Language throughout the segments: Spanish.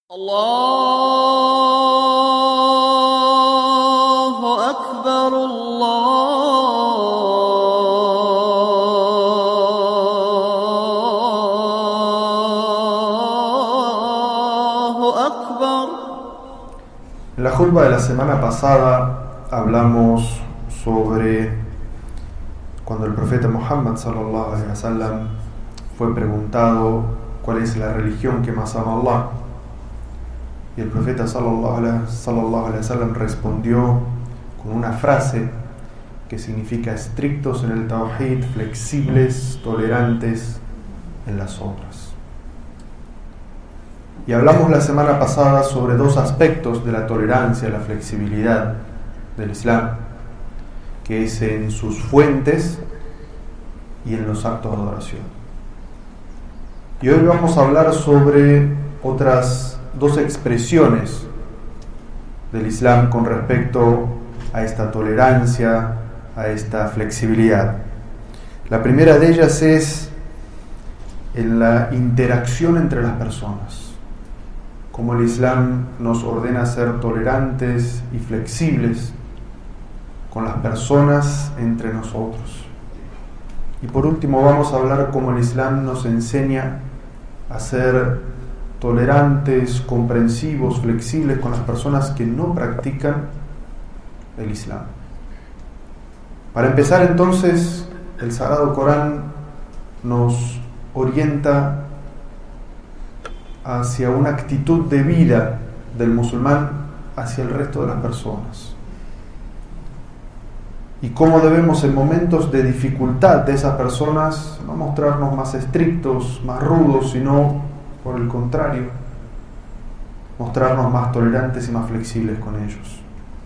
الله أكبر الله أكبر. En la jutba de la semana pasada hablamos sobre cuando el profeta Muhammad sallallahu alaihi wasallam fue preguntado cuál es la religión que más ama a Allah, y el profeta sallallahu alaihi wasallam respondió con una frase que significa estrictos en el tawhid, flexibles, tolerantes en las obras. Y hablamos la semana pasada sobre dos aspectos de la tolerancia, la flexibilidad del Islam, que es en sus fuentes y en los actos de adoración. Y hoy vamos a hablar sobre otras dos expresiones del Islam con respecto a esta tolerancia, a esta flexibilidad. La primera de ellas es en la interacción entre las personas, como el Islam nos ordena ser tolerantes y flexibles con las personas entre nosotros. Y por último vamos a hablar cómo el Islam nos enseña a ser tolerantes, comprensivos, flexibles con las personas que no practican el Islam. Para empezar, entonces, el Sagrado Corán nos orienta hacia una actitud de vida del musulmán hacia el resto de las personas, y cómo debemos en momentos de dificultad de esas personas no mostrarnos más estrictos, más rudos, sino por el contrario, mostrarnos más tolerantes y más flexibles con ellos.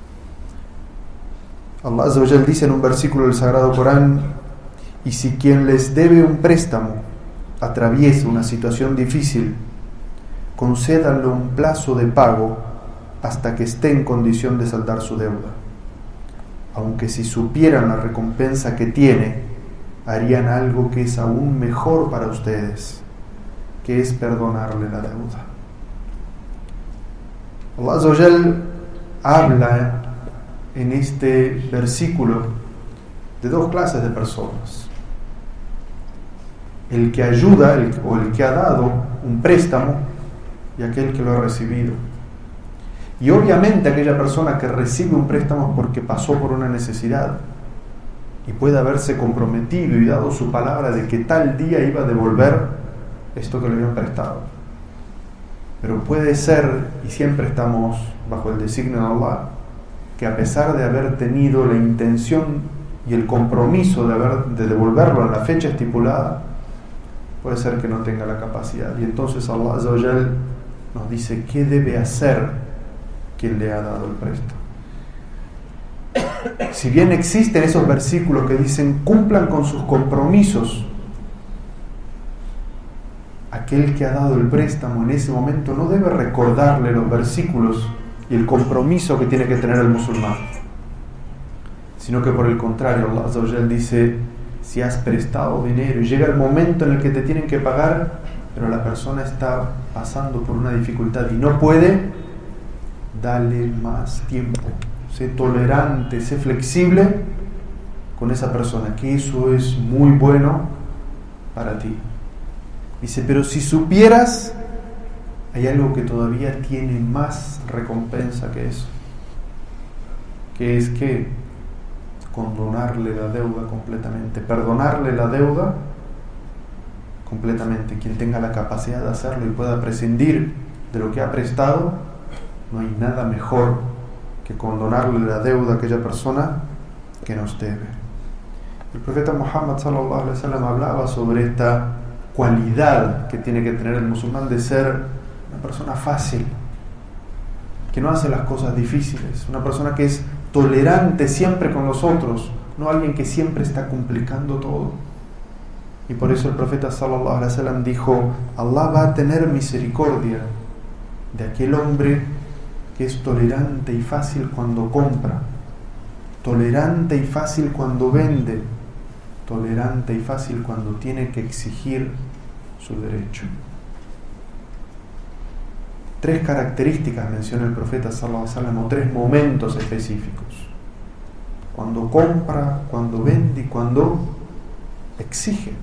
Allah Azza wa Jal dice en un versículo del Sagrado Corán: y si quien les debe un préstamo atraviesa una situación difícil, concédanle un plazo de pago hasta que esté en condición de saldar su deuda. Aunque si supieran la recompensa que tiene, harían algo que es aún mejor para ustedes, que es perdonarle la deuda. Allah Azza wa Jal habla en este versículo de dos clases de personas: el que ayuda o el que ha dado un préstamo, y aquel que lo ha recibido. Y obviamente aquella persona que recibe un préstamo es porque pasó por una necesidad y puede haberse comprometido y dado su palabra de que tal día iba a devolver esto que le habían prestado. Pero puede ser, y siempre estamos bajo el designio de Allah, que a pesar de haber tenido la intención y el compromiso de devolverlo en la fecha estipulada, puede ser que no tenga la capacidad. Y entonces Allah Azza wa Jal nos dice qué debe hacer quien le ha dado el préstamo. Si bien existen esos versículos que dicen cumplan con sus compromisos, aquel que ha dado el préstamo en ese momento no debe recordarle los versículos y el compromiso que tiene que tener el musulmán, sino que por el contrario, Allah Azza wa Jal dice: si has prestado dinero y llega el momento en el que te tienen que pagar, pero la persona está pasando por una dificultad y no puede, dale más tiempo, sé tolerante, sé flexible con esa persona, que eso es muy bueno para ti. Dice, pero si supieras, hay algo que todavía tiene más recompensa que eso, que es que condonarle la deuda completamente, perdonarle la deuda completamente. Quien tenga la capacidad de hacerlo y pueda prescindir de lo que ha prestado, no hay nada mejor que condonarle la deuda a aquella persona que nos debe. El profeta Muhammad sallallahu alaihi wasallam hablaba sobre esta cualidad que tiene que tener el musulmán de ser una persona fácil, que no hace las cosas difíciles, una persona que es tolerante siempre con los otros, no alguien que siempre está complicando todo. Y por eso el profeta sallallahu alaihi wasallam dijo: Allah va a tener misericordia de aquel hombre que es tolerante y fácil cuando compra, tolerante y fácil cuando vende, tolerante y fácil cuando tiene que exigir su derecho. 3 características menciona el profeta sallallahu alaihi wasallam, o 3 momentos específicos: cuando compra, cuando vende y cuando exige.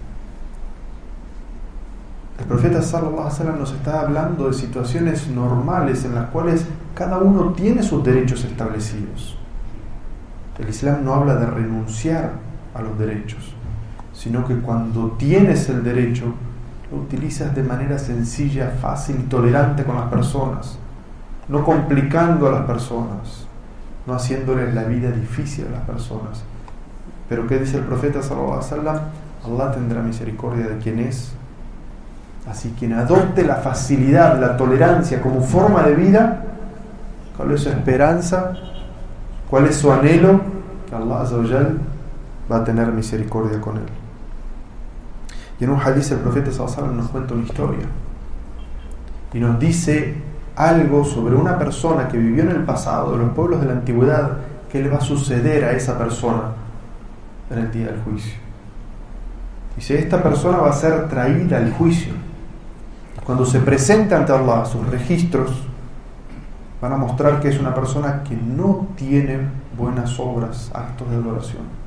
El profeta sallallahu alaihi wasallam nos está hablando de situaciones normales en las cuales cada uno tiene sus derechos establecidos. El Islam no habla de renunciar a los derechos, sino que cuando tienes el derecho, lo utilizas de manera sencilla, fácil y tolerante con las personas, no complicando a las personas, no haciéndoles la vida difícil a las personas. Pero ¿qué dice el profeta sallallahu alaihi wasallam? Allah tendrá misericordia de quien es. Así quien adopte la facilidad, la tolerancia como forma de vida, ¿cuál es su esperanza? ¿Cuál es su anhelo? Que Allah Azza wa Jal va a tener misericordia con él. Y en un hadith el profeta sallallahu alaihi wasallam nos cuenta una historia y nos dice algo sobre una persona que vivió en el pasado, de los pueblos de la antigüedad, que le va a suceder a esa persona en el día del juicio. Dice, esta persona va a ser traída al juicio. Cuando se presente ante Allah, sus registros van a mostrar que es una persona que no tiene buenas obras, actos de adoración.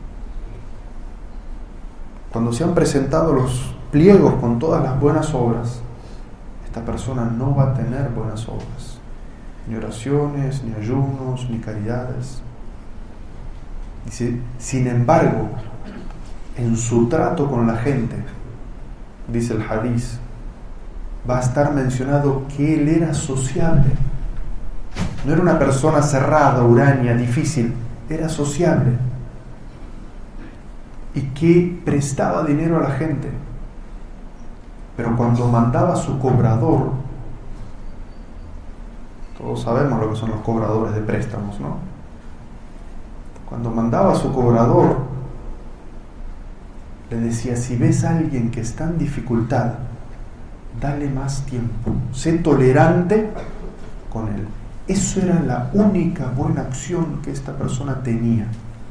Cuando se han presentado los pliegos con todas las buenas obras, esta persona no va a tener buenas obras, ni oraciones, ni ayunos, ni caridades. Dice, sin embargo, en su trato con la gente, dice el hadith, va a estar mencionado que él era sociable. No era una persona cerrada, huraña, difícil, era sociable. Y que prestaba dinero a la gente. Pero cuando mandaba a su cobrador, todos sabemos lo que son los cobradores de préstamos, ¿no? Cuando mandaba a su cobrador, le decía, si ves a alguien que está en dificultad, dale más tiempo, sé tolerante con él. Eso era la única buena acción que esta persona tenía.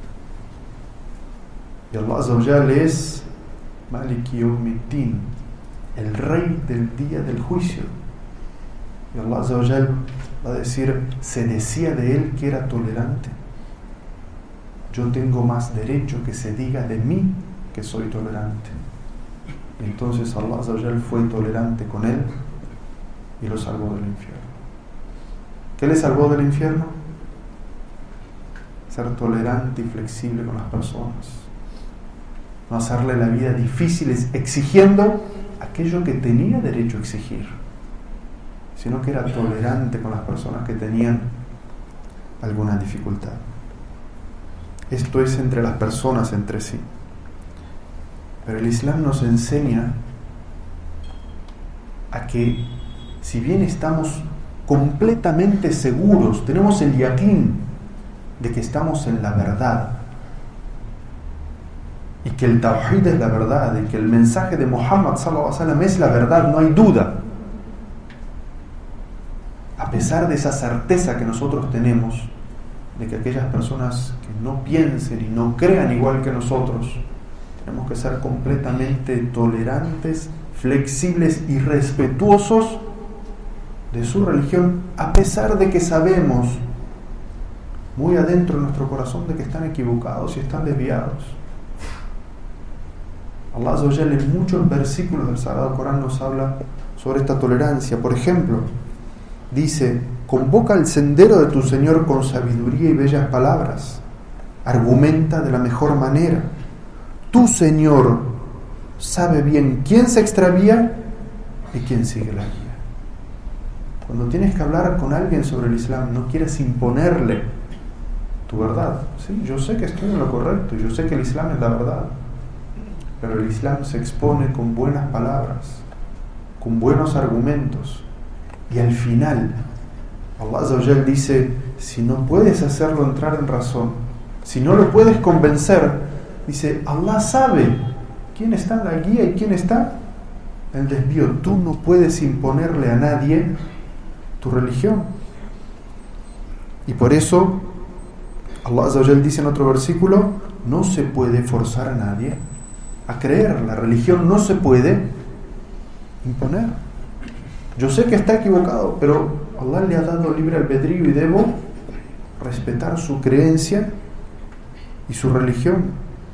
Y Allah Azza wa Jal es Maliki Yawmiddin, el rey del día del juicio. Y Allah Azza wa Jal va a decir, se decía de él que era tolerante. Yo tengo más derecho que se diga de mí que soy tolerante. Y entonces Allah Azza wa Jal fue tolerante con él y lo salvó del infierno. ¿Qué le salvó del infierno? Ser tolerante y flexible con las personas. No hacerle la vida difícil exigiendo aquello que tenía derecho a exigir, sino que era tolerante con las personas que tenían alguna dificultad. Esto es entre las personas entre sí. Pero el Islam nos enseña a que, si bien estamos completamente seguros, tenemos el yaqín de que estamos en la verdad, y que el tawhid es la verdad, y que el mensaje de Muhammad sallallahu alaihi wasallam es la verdad, no hay duda. A pesar de esa certeza que nosotros tenemos de que aquellas personas que no piensen y no crean igual que nosotros, tenemos que ser completamente tolerantes, flexibles y respetuosos de su religión, a pesar de que sabemos muy adentro de nuestro corazón de que están equivocados y están desviados. Allah Azza wa Jalla en muchos versículos del Sagrado Corán nos habla sobre esta tolerancia. Por ejemplo, dice, convoca al sendero de tu Señor con sabiduría y bellas palabras, argumenta de la mejor manera. Tu Señor sabe bien quién se extravía y quién sigue la guía. Cuando tienes que hablar con alguien sobre el Islam, no quieres imponerle tu verdad. Sí, yo sé que estoy en lo correcto, yo sé que el Islam es la verdad, pero el Islam se expone con buenas palabras, con buenos argumentos, y al final Allah Azza wa Jal dice, si no puedes hacerlo entrar en razón, si no lo puedes convencer, dice, Allah sabe quién está en la guía y quién está en el desvío. Tú no puedes imponerle a nadie tu religión. Y por eso Allah Azza wa Jal dice en otro versículo, no se puede forzar a nadie a creer. La religión no se puede imponer. Yo sé que está equivocado, pero Allah le ha dado libre albedrío y debo respetar su creencia y su religión.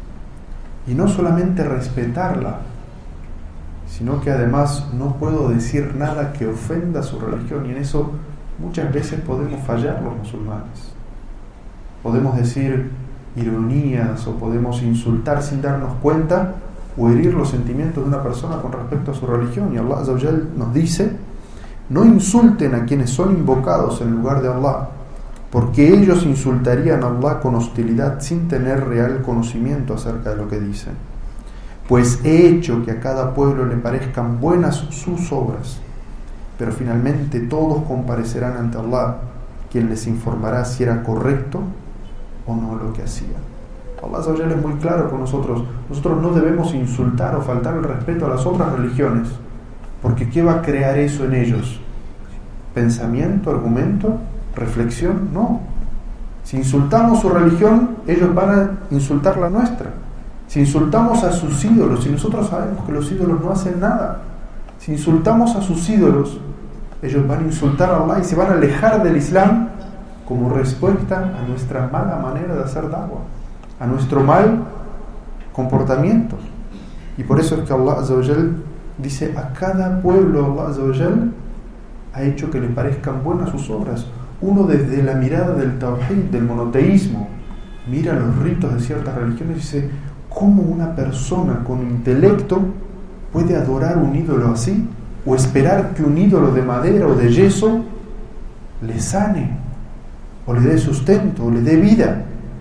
Y no solamente respetarla, sino que además no puedo decir nada que ofenda su religión. Y en eso muchas veces podemos fallar los musulmanes. Podemos decir ironías o podemos insultar sin darnos cuenta o herir los sentimientos de una persona con respecto a su religión. Y Allah Azza wa Jal nos dice: no insulten a quienes son invocados en lugar de Allah, porque ellos insultarían a Allah con hostilidad sin tener real conocimiento acerca de lo que dicen. Pues he hecho que a cada pueblo le parezcan buenas sus obras, pero finalmente todos comparecerán ante Allah, quien les informará si era correcto o no lo que hacían. Allah Azza wa Jalla es muy claro con nosotros. Nosotros no debemos insultar o faltar el respeto a las otras religiones, porque ¿qué va a crear eso en ellos? ¿Pensamiento, argumento, reflexión? No. Si insultamos su religión, ellos van a insultar la nuestra. Si insultamos a sus ídolos, si nosotros sabemos que los ídolos no hacen nada, si insultamos a sus ídolos, ellos van a insultar a Allah y se van a alejar del Islam como respuesta a nuestra mala manera de hacer da'wah, a nuestro mal comportamiento. Y por eso es que Allah Azza wa Jal dice: a cada pueblo Allah Azza wa Jal ha hecho que le parezcan buenas sus obras. Uno desde la mirada del tawhid, del monoteísmo, mira los ritos de ciertas religiones y dice: ¿cómo una persona con intelecto puede adorar un ídolo así? O esperar que un ídolo de madera o de yeso le sane, o le dé sustento, o le dé vida.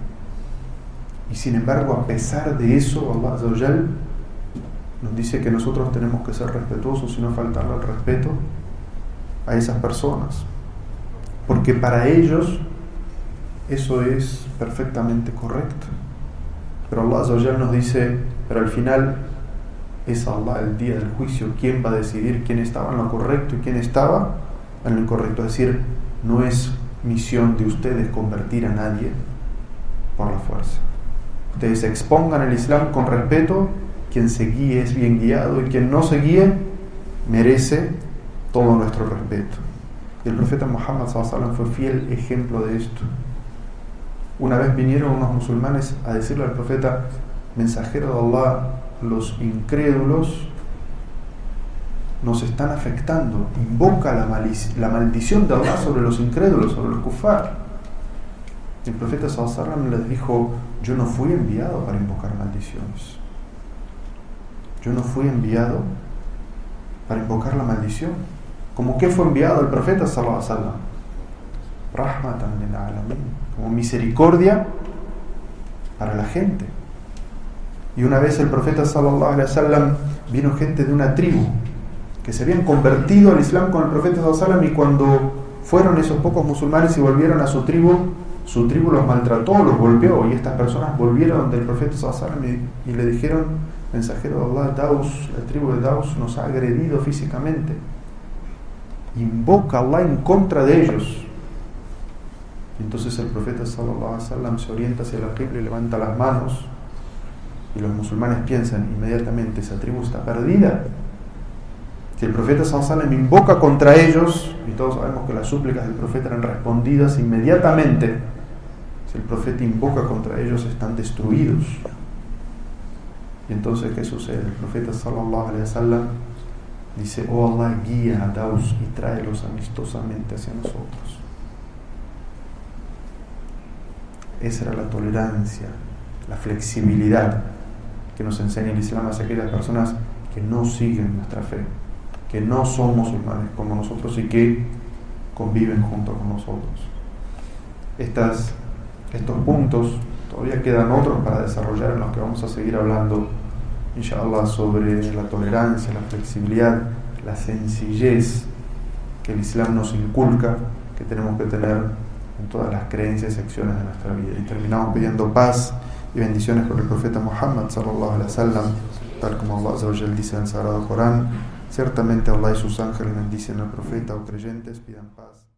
Y sin embargo, a pesar de eso, Allah Azza wa Jal nos dice que nosotros tenemos que ser respetuosos y no faltarle al respeto a esas personas, porque para ellos eso es perfectamente correcto. Pero Allah Azza wa Jal nos dice: pero al final es Allah el día del juicio quien va a decidir quién estaba en lo correcto y quién estaba en lo incorrecto. Es decir, no es misión de ustedes convertir a nadie por la fuerza. Ustedes expongan el Islam con respeto. Quien se guíe es bien guiado, y quien no se guíe merece todo nuestro respeto. Y el profeta Muhammad sallallahu alaihi wasallam fue fiel ejemplo de esto. Una vez vinieron unos musulmanes a decirle al profeta: mensajero de Allah, los incrédulos nos están afectando, invoca la maldición de Allah sobre los incrédulos, sobre los kufar. El profeta sallallahu alaihi wasallam les dijo: yo no fui enviado para invocar maldiciones. Yo no fui enviado para invocar la maldición. ¿Cómo qué fue enviado el profeta sallallahu alaihi wasallam? Rahmatan lil alamin, como misericordia para la gente. Y una vez el profeta sallallahu alaihi wasallam, vino gente de una tribu que se habían convertido al Islam con el profeta sallallahu alaihi wasallam, y cuando fueron esos pocos musulmanes y volvieron a su tribu los maltrató, los golpeó, y estas personas volvieron donde el profeta sallallahu alaihi wasallam y le dijeron: mensajero de Allah, Daus, la tribu de Daus nos ha agredido físicamente. Invoca a Allah en contra de ellos. Y entonces el profeta sallallahu alaihi wasallam se orienta hacia la qibla y levanta las manos, y los musulmanes piensan inmediatamente: esa tribu está perdida. Si el profeta sallallahu alaihi wasallam invoca contra ellos, y todos sabemos que las súplicas del profeta eran respondidas inmediatamente, si el profeta invoca contra ellos, están destruidos. Y entonces, ¿qué sucede? El profeta sallallahu alaihi wasallam dice: oh Allah, guía a Daus y tráelos amistosamente hacia nosotros. Esa era la tolerancia, la flexibilidad que nos enseña el Islam hacia aquellas personas que no siguen nuestra fe, que no son musulmanes como nosotros y que conviven junto con nosotros. Estos puntos, todavía quedan otros para desarrollar, en los que vamos a seguir hablando, inshallah, sobre la tolerancia, la flexibilidad, la sencillez que el Islam nos inculca, que tenemos que tener en todas las creencias y acciones de nuestra vida. Y terminamos pidiendo paz y bendiciones por el profeta Muhammad sallallahu alaihi wasallam, tal como Allah Azza wa Jalla dice en el Sagrado Corán: ciertamente Allah y sus ángeles bendicen al profeta, o creyentes pidan paz.